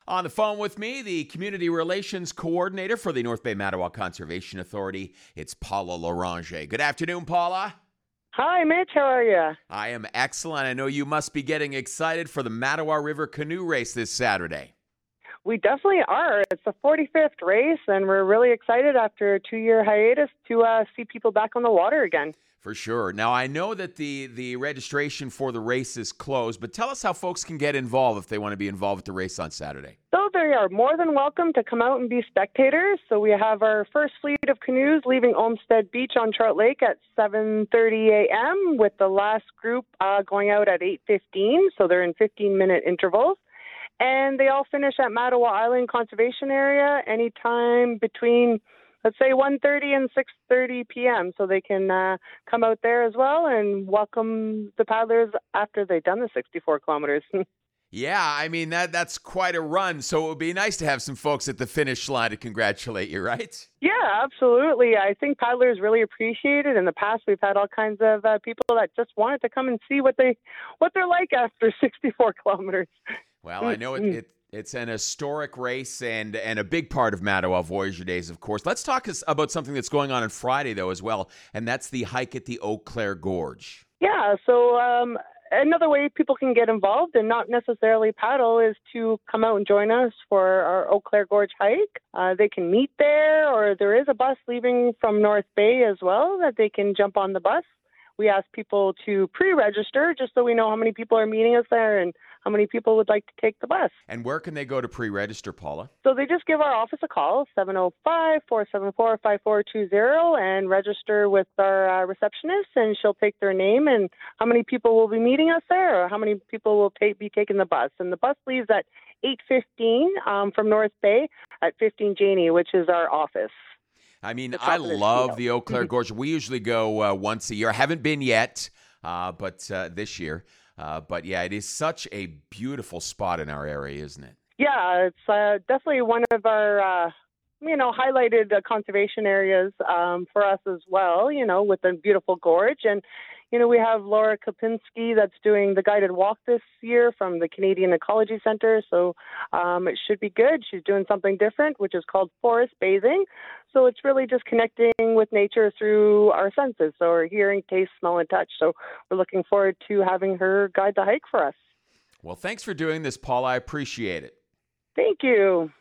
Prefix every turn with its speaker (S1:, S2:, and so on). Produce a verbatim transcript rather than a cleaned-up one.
S1: On the phone with me, the Community Relations Coordinator for the North Bay Mattawa Conservation Authority. It's Paula Loranger. Good afternoon, Paula.
S2: Hi, Mitch. How are you?
S1: I am excellent. I know you must be getting excited for the Mattawa River Canoe Race this Saturday.
S2: We definitely are. It's the forty-fifth race, and we're really excited after a two-year hiatus to uh, see people back on the water again.
S1: For sure. Now, I know that the, the registration for the race is closed, but tell us how folks can get involved if they want to be involved with the race on Saturday.
S2: So they are more than welcome to come out and be spectators. So we have our first fleet of canoes leaving Olmsted Beach on Trout Lake at seven thirty a.m. with the last group uh, going out at eight fifteen. So they're in fifteen-minute intervals. And they all finish at Mattawa Island Conservation Area anytime between, let's say, one thirty and six thirty p.m. So they can uh, come out there as well and welcome the paddlers after they've done the sixty-four kilometers.
S1: Yeah, I mean, that that's quite a run. So it would be nice to have some folks at the finish line to congratulate you, right?
S2: Yeah, absolutely. I think paddlers really appreciate it. In the past, we've had all kinds of uh, people that just wanted to come and see what, they, what they're like after sixty-four kilometers.
S1: Well, I know it, it it's an historic race and, and a big part of Mattawa Voyager Days, of course. Let's talk about something that's going on on Friday, though, as well, and that's the hike at the Eau Claire Gorge.
S2: Yeah, so um, another way people can get involved and not necessarily paddle is to come out and join us for our Eau Claire Gorge hike. Uh, they can meet there, or there is a bus leaving from North Bay as well that they can jump on the bus. We ask people to pre-register just so we know how many people are meeting us there and how many people would like to take the bus.
S1: And where can they go to pre-register, Paula?
S2: So they just give our office a call, seven oh five, four seven four, five four two zero, and register with our uh, receptionist, and she'll take their name and how many people will be meeting us there or how many people will take, be taking the bus. And the bus leaves at eight fifteen um, from North Bay at fifteen Janey, which is our office.
S1: I mean, I love the Eau Claire Gorge. We usually go uh, once a year. I haven't been yet, uh, but uh, this year. Uh, but yeah, it is such a beautiful spot in our area, isn't it?
S2: Yeah, it's uh, definitely one of our, uh, you know, highlighted uh, conservation areas um, for us as well, you know, with the beautiful gorge. And, you know, we have Laura Kopinski that's doing the guided walk this year from the Canadian Ecology Center. So um, it should be good. She's doing something different, which is called forest bathing. So it's really just connecting with nature through our senses. So our hearing, taste, smell, and touch. So we're looking forward to having her guide the hike for us.
S1: Well, thanks for doing this, Paula. I appreciate it.
S2: Thank you.